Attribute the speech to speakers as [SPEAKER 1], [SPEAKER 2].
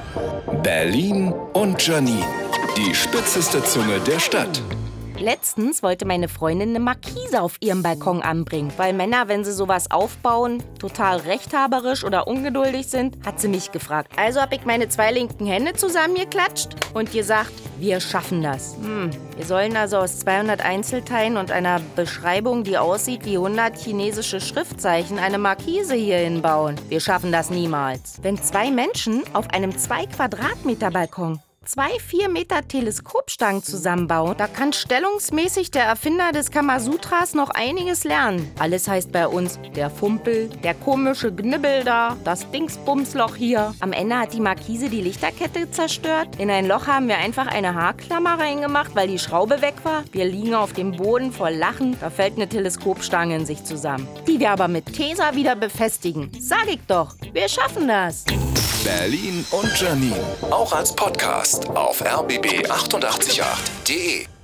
[SPEAKER 1] Berlin und Janine, die spitzeste Zunge der Stadt.
[SPEAKER 2] Letztens wollte meine Freundin eine Markise auf ihrem Balkon anbringen, weil Männer, wenn sie sowas aufbauen, total rechthaberisch oder ungeduldig sind, hat sie mich gefragt. Also habe ich meine 2 linken Hände zusammengeklatscht und gesagt, wir schaffen das. Wir sollen also aus 200 Einzelteilen und einer Beschreibung, die aussieht wie 100 chinesische Schriftzeichen, eine Markise hier hinbauen. Wir schaffen das niemals. Wenn 2 Menschen auf einem 2 Quadratmeter Balkon 2 4 Meter Teleskopstangen zusammenbauen, da kann stellungsmäßig der Erfinder des Kamasutras noch einiges lernen. Alles heißt bei uns, der Fumpel, der komische Gnibbel da, das Dingsbumsloch hier. Am Ende hat die Markise die Lichterkette zerstört. In ein Loch haben wir einfach eine Haarklammer reingemacht, weil die Schraube weg war. Wir liegen auf dem Boden vor Lachen, da fällt eine Teleskopstange in sich zusammen. Die wir aber mit Tesa wieder befestigen. Sag ich doch, wir schaffen das.
[SPEAKER 1] Berlin und Janine, auch als Podcast auf rbb888.de.